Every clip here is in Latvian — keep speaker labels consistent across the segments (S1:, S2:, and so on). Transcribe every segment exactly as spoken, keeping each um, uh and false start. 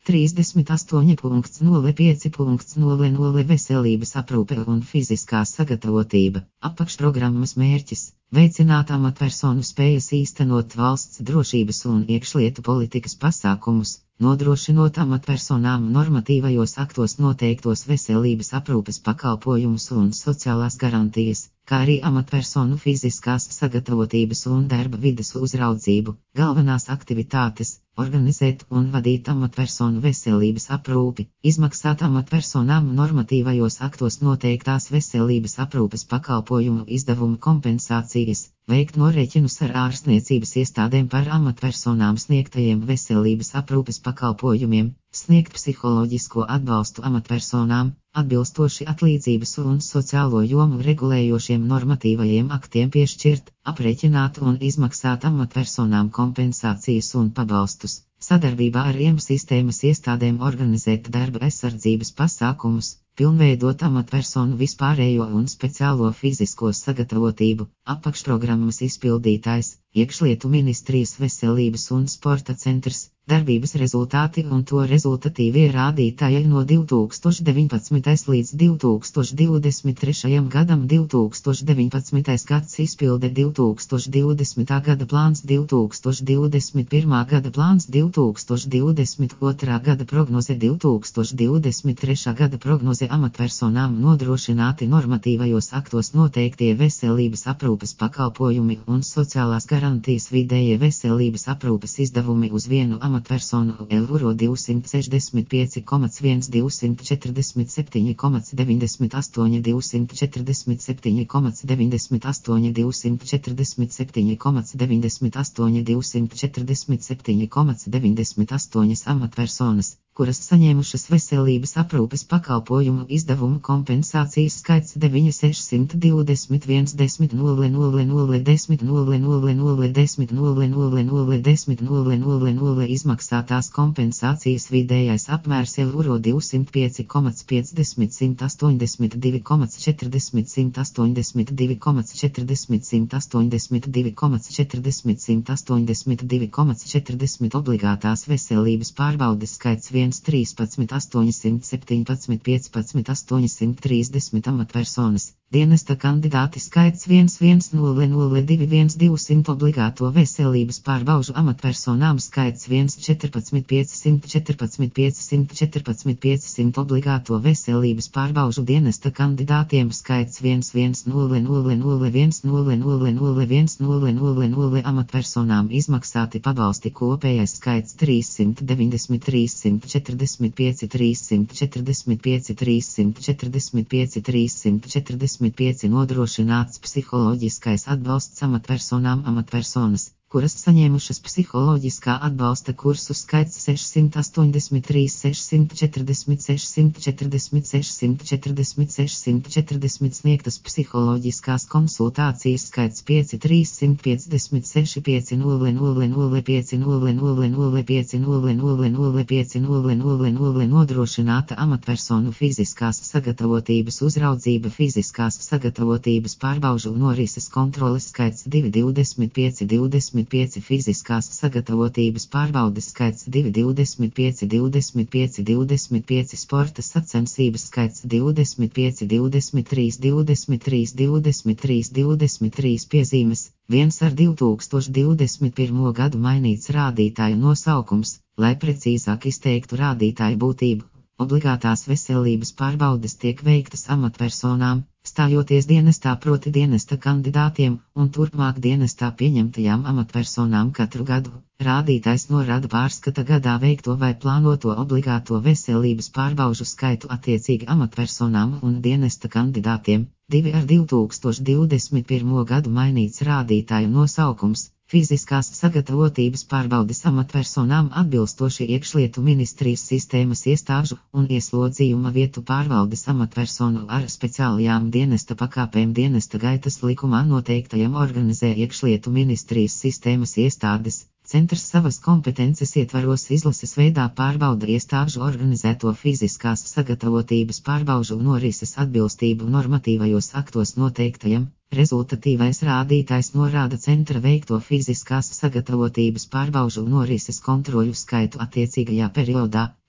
S1: trīsdesmit astoņi nulle pieci nulle nulle Veselības aprūpe un fiziskā sagatavotība. Apakšprogrammas mērķis – veicināt amatpersonu spējas īstenot valsts drošības un iekšlietu politikas pasākumus, nodrošinot amatpersonām normatīvajos aktos noteiktos veselības aprūpes pakalpojumus un sociālās garantijas, kā arī amatpersonu fiziskās sagatavotības un darba vides uzraudzību. Galvenās aktivitātes – organizēt un vadīt amatpersonu veselības aprūpi, izmaksāt amatpersonām normatīvajos aktos noteiktās veselības aprūpes pakalpojumu izdevumu kompensācijas, veikt norēķinus ar ārstniecības iestādēm par amatpersonām sniegtajiem veselības aprūpes pakalpojumiem, sniegt psiholoģisko atbalstu amatpersonām, atbilstoši atlīdzības un sociālo jomu regulējošiem normatīvajiem aktiem piešķirt, aprēķināt un izmaksāt amatpersonām kompensācijas un pabalstus, sadarbībā ar iem sistēmas iestādēm organizēt darba aizsardzības pasākumus, pilnveidot amatpersonu vispārējo un speciālo fizisko sagatavotību. Apakšprogrammas izpildītājs – Iekšlietu ministrijas veselības un sporta centrs. Darbības rezultāti un to rezultatīvie rādītāji no divi tūkstoši deviņpadsmitais līdz divi tūkstoši divdesmit trešajam gadam. divi tūkstoši deviņpadsmitais gads izpilde divi tūkstoši divdesmitā gada plāns, divi tūkstoši divdesmit pirmā gada plāns, divi tūkstoši divdesmit otrā gada prognoze, divi tūkstoši divdesmit trešā gada prognoze. Amatpersonām nodrošināti normatīvajos aktos noteiktie veselības aprūpes pakalpojumi un sociālās garantijas. Vidējie veselības aprūpes izdevumi uz vienu amatpersonu eiro divsimt sešdesmit pieci komats viens, divsimt četrdesmit septiņi komats deviņdesmit astoņi, divsimt četrdesmit septiņi komats deviņdesmit astoņi, divsimt četrdesmit septiņi komats deviņdesmit astoņi, divsimt četrdesmit septiņi komats deviņdesmit astoņi amatpersonas, kuras saņēmušas veselības aprūpes pakalpojumu izdevumu kompensācijas skaits deviņi sešsimt divdesmit viens desmit nulle nulle nulle desmit nulle nulle nulle desmit nulle nulle nulle desmit nulle nulle nulle izmaksātās kompensācijas vidējais apmērs eiro divsimt pieci komats piecdesmit, simt astoņdesmit divi komats četrdesmit, simt astoņdesmit divi komats četrdesmit, simt astoņdesmit divi komats četrdesmit, simt astoņdesmit divi komats četrdesmit obligātās veselības pārbaudes skaits viens trīspadsmit astoņsimt septiņpadsmit piecpadsmit astoņsimt trīsdesmit amatpersonas. Dienesta kandidāti skaits viens viens nulle nulle divi viens divsimt obligāto veselības pārbaužu amatpersonām skaits viens četrpadsmit piecsimt četrpadsmit piecsimt četrpadsmit piecsimt obligāto veselības pārbaužu dienesta kandidātiem skaits viens viens nulle nulle nulle viens nulle nulle nulle viens nulle nulle nulle amatpersonām izmaksāti pabalsti kopējais skaits trīssimt deviņdesmit, trīssimt četrdesmit pieci, trīssimt četrdesmit pieci, trīssimt četrdesmit pieci, trīssimt četrdesmit pieci nodrošināts psiholoģiskais atbalsts amatpersonām. Amatpersonas, kuras saņēmušas psiholoģiskā atbalsta kursu skaits sešsimt astoņdesmit trīs, sešsimt četrdesmit, sešsimt četrdesmit, sešsimt četrdesmit, sešsimt četrdesmit sniegtas psiholoģiskās konsultācijas skaits pieci trīssimt piecdesmit seši, pieci nulle nulle nulle pieci nulle nulle nulle pieci nulle nulle nulle pieci nulle nulle nulle nodrošināta amatpersonu fiziskās sagatavotības uzraudzība. Fiziskās sagatavotības pārbaužu norises kontroles skaits divi divdesmit pieci, divdesmit pieci fiziskās sagatavotības pārbaudes skaits divi divdesmit pieci, divdesmit pieci, divdesmit pieci sporta sacensības skaits divdesmit pieci, divdesmit trīs, divdesmit trīs, divdesmit trīs, divdesmit trīs piezīmes. Viens ar divi tūkstoši divdesmit pirmo gadu mainīts rādītāju nosaukums, lai precīzāk izteiktu rādītāju būtību. Obligātās veselības pārbaudes tiek veiktas amatpersonām, stājoties dienestā, proti dienesta kandidātiem un turpmāk dienestā pieņemtajām amatpersonām katru gadu. Rādītājs norāda pārskata gadā veikto vai plānoto obligāto veselības pārbaužu skaitu attiecīgi amatpersonām un dienesta kandidātiem. Divi ar divi tūkstoši divdesmit pirmo gadu mainīts rādītāju nosaukums. Fiziskās sagatavotības pārbaudes amatpersonām atbilstoši iekšlietu ministrijas sistēmas iestāžu un ieslodzījuma vietu pārvaldes amatpersonu ar speciālajām dienesta pakāpēm dienesta gaitas likumā noteiktajam organizē iekšlietu ministrijas sistēmas iestādes. Centrs savas kompetences ietvaros izlases veidā pārbauda iestāžu organizēto fiziskās sagatavotības pārbaužu norises atbilstību normatīvajos aktos noteiktajam. Rezultatīvais rādītājs norāda centra veikto fiziskās sagatavotības pārbaužu norises kontroļu skaitu attiecīgajā periodā.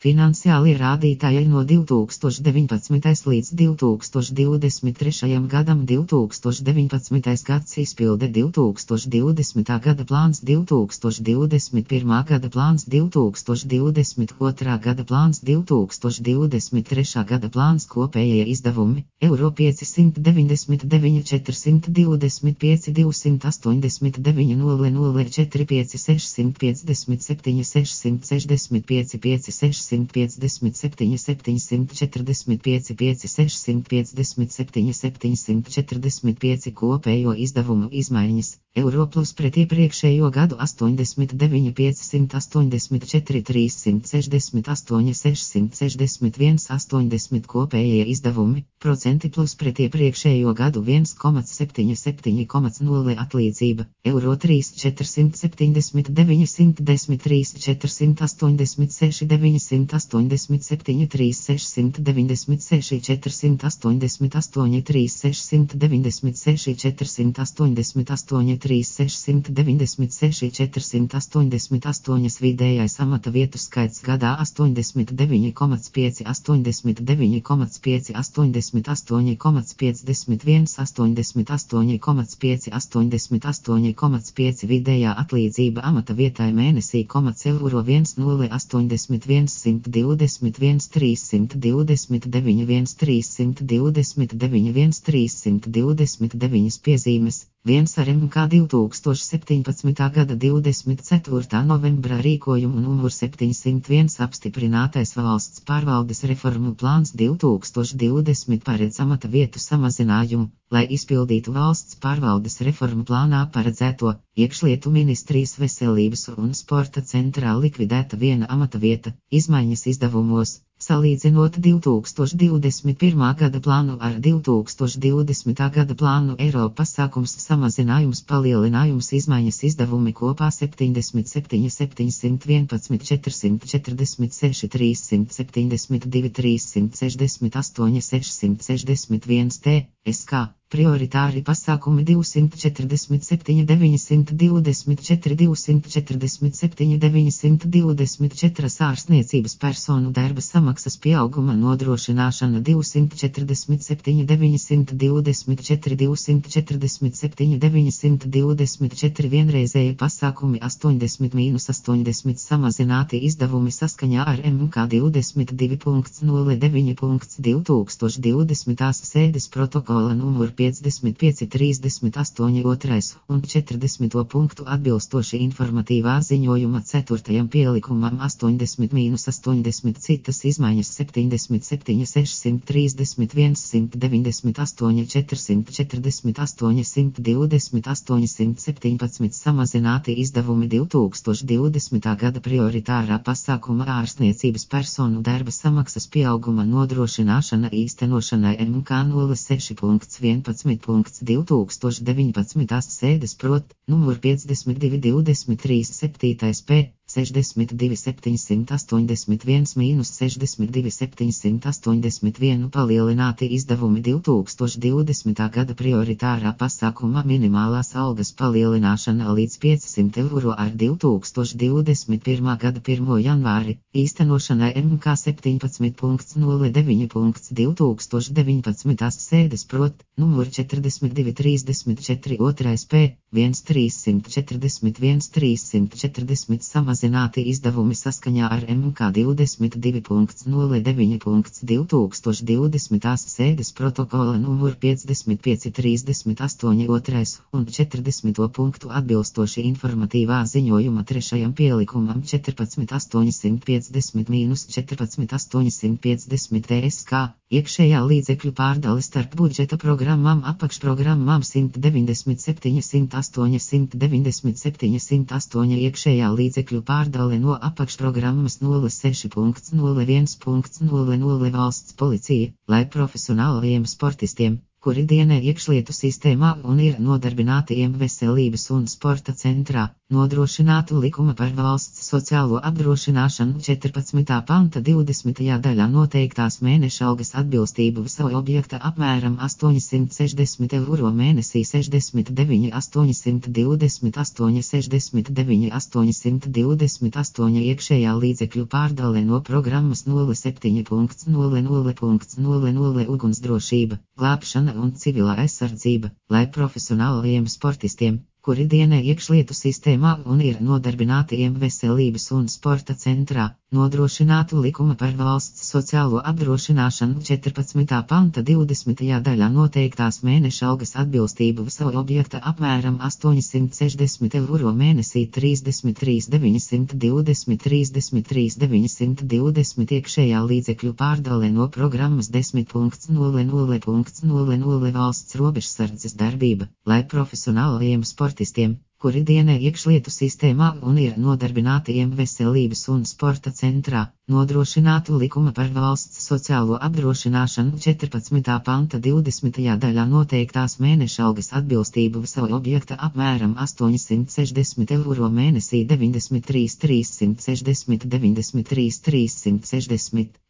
S1: Finansiālie rādītāji no divi tūkstoši deviņpadsmitais līdz divi tūkstoši divdesmit trešajam gadam. divi tūkstoši deviņpadsmitais gads izpilde divi tūkstoši divdesmitā gada plāns, divi tūkstoši divdesmit pirmā gada plāns, divi tūkstoši divdesmit otrā gada plāns, divi tūkstoši divdesmit trešā gada plāns. Kopējie izdevumi eiro piecsimt deviņdesmit deviņi četrsimt divdesmit pieci divsimt astoņdesmit deviņi nulle nulle četri pieci sešsimt piecdesmit septiņi sešsimt sešdesmit pieci pieci sešsimt piecdesmit septiņi septiņsimt četrdesmit pieci pieci sešsimt piecdesmit septiņi septiņsimt četrdesmit pieci. Kopējo izdevumu izmaiņas eiro plus pret iepriekšējo gadu astoņdesmit deviņi piecsimt astoņdesmit četri trīssimt sešdesmit astoņi sešsimt sešdesmit viens astoņdesmit. Kopējie izdevumi procenti plus pret iepriekšējo gadu viens komats septiņi septiņi komats nulle atlīdzība eiro trīs četrsimt septiņdesmit deviņi simt desmit trīs četrsimt astoņdesmit seši deviņsimt astoņdesmit septiņi trīs sešsimt deviņdesmit seši četrsimt astoņdesmit astoņi trīs sešsimt deviņdesmit seši četrsimt astoņdesmit astoņi trīs sešsimt deviņdesmit seši četrsimt astoņdesmit astoņi. Vidējais amata vietu skaits gadā astoņdesmit deviņi komats pieci astoņdesmit deviņi komats pieci astoņdesmit astoņi komats piecdesmit viens astoņdesmit astoņi komats pieci astoņdesmit astoņi komats pieci. Vidējā atlīdzība amata vietai mēnesī komats eiro viens nulle astoņdesmit viens simt divdesmit viens trīssimt divdesmit deviņi viens trīssimt divdesmit deviņi viens trīssimt divdesmit deviņi. Piezīmes viens ar M K divi tūkstoši septiņpadsmitā gada divdesmit ceturtā novembra rīkojumu numur septiņsimt viens apstiprinātais valsts pārvaldes reformu plāns divi tūkstoši divdesmit paredz amata vietu samazinājumu, lai izpildītu valsts pārvaldes reformu plānā paredzēto. Iekšlietu ministrijas veselības un sporta centrā likvidēta viena amata vieta. Izmaiņas izdevumos salīdzinot divi tūkstoši divdesmit pirmā gada plānu ar divi tūkstoši divdesmitā gada plānu. Eiro pasākums samazinājums palielinājums izmaiņas izdevumi kopā septiņdesmit septiņi septiņsimt vienpadsmit četrsimt četrdesmit seši trīssimt septiņdesmit divi trīssimt sešdesmit astoņi sešsimt sešdesmit viens. T S K prioritāri pasākumi divsimt četrdesmit septiņi deviņsimt divdesmit četri divsimt četrdesmit septiņi deviņsimt divdesmit četri. Ārstniecības personu darba samaksas pieauguma nodrošināšana divsimt četrdesmit septiņi deviņsimt divdesmit četri divsimt četrdesmit septiņi deviņsimt divdesmit četri. Vienreizēji pasākumi astoņdesmit mīnus astoņdesmit. Samazināti izdevumi saskaņā ar M K divdesmit divi nulle deviņi divi tūkstoši divdesmitās sēdes protokola numur piecdesmit pieci trīsdesmit astoņi otrais un četrdesmito punktu atbilstoši informatīvā ziņojuma ceturtajam pielikumam astoņdesmit mīnus astoņdesmit citas izmaiņas septiņdesmit septiņi sešsimt trīsdesmit viens simt deviņdesmit astoņi četrsimt četrdesmit astoņi simt divdesmit astoņi simt septiņpadsmit. Samazināti izdevumi divi tūkstoši divdesmitā gada prioritārā pasākuma ārstniecības personu darba samaksas pieauguma nodrošināšana īstenošanai M K nulle seši vienpadsmit divi tūkstoši deviņpadsmitās sēdes prot. Numur piecdesmit divi divdesmit trīs septītais P sešdesmit divi septiņsimt astoņdesmit viens mīnus sešdesmit divi septiņsimt astoņdesmit viens. Palielināti izdevumi divi tūkstoši divdesmitā gada prioritārā pasākuma minimālās algas palielināšana līdz piecsimt eiro ar divi tūkstoši divdesmit pirmā gada pirmo janvāri. Īstenošanai M K septiņpadsmit nulle deviņi divi tūkstoši deviņpadsmitās sēdes prot. Numur četrdesmit divi trīsdesmit četri otrais P viens trīssimt četrdesmit viens trīssimt četrdesmit. Samazināti izdevumi saskaņā ar M K divdesmit divi nulle deviņi divi tūkstoši divdesmitās sēdes protokola numur piecdesmit pieci trīsdesmit astoņi otrais un četrdesmito punktu atbilstoši informatīvā ziņojuma trešajam pielikumam četrpadsmit astoņsimt piecdesmit mīnus četrpadsmit astoņsimt piecdesmit. T S K iekšējā līdzekļu pārdale starp budžeta programmām apakšprogrammām simt deviņdesmit septiņi simt astoņi simt deviņdesmit septiņi simt astoņi. Iekšējā līdzekļu pārdale no apakšprogrammas nulle seši nulle viens nulle nulle valsts policija, lai profesionālajiem sportistiem, kuri dienē iekšlietu sistēmā un ir nodarbinātiem veselības un sporta centrā, nodrošinātu likuma par valsts sociālo apdrošināšanu četrpadsmitā panta divdesmitajā daļā noteiktās mēneša algas atbilstību savu objekta apmēram astoņsimt sešdesmit eiro mēnesī sešdesmit deviņi astoņsimt divdesmit astoņi sešdesmit deviņi astoņsimt divdesmit astoņi iekšējā līdzekļu pārdale no programmas nulle septiņi nulle nulle nulle nulle ugunsdrošība, glābšana un civilā aizsardzība, lai profesionālajiem sportistiem, kuri dienē iekšlietu sistēmā un ir nodarbinātiem veselības un sporta centrā, nodrošinātu likuma par valsts sociālo apdrošināšanu četrpadsmitā panta divdesmitajā daļā noteiktās mēneša algas atbilstību savu objekta apmēram astoņsimt sešdesmit eiro mēnesī trīsdesmit trīs deviņsimt divdesmit trīsdesmit trīs deviņsimt divdesmit iekšējā līdzekļu pārdale no programmas desmit nulle nulle nulle nulle valsts robežsardzes darbība, lai profesionālajiem sportistiem, kuri dienē iekšlietu sistēmā un ir nodarbinātiem veselības un sporta centrā, nodrošinātu likuma par valsts sociālo apdrošināšanu četrpadsmitā panta divdesmitajā daļā noteiktās mēneša algas atbilstību savu objekta apmēram astoņsimt sešdesmit eiro mēnesī deviņdesmit trīs trīsimt sešdesmit deviņdesmit trīs trīsimt sešdesmit.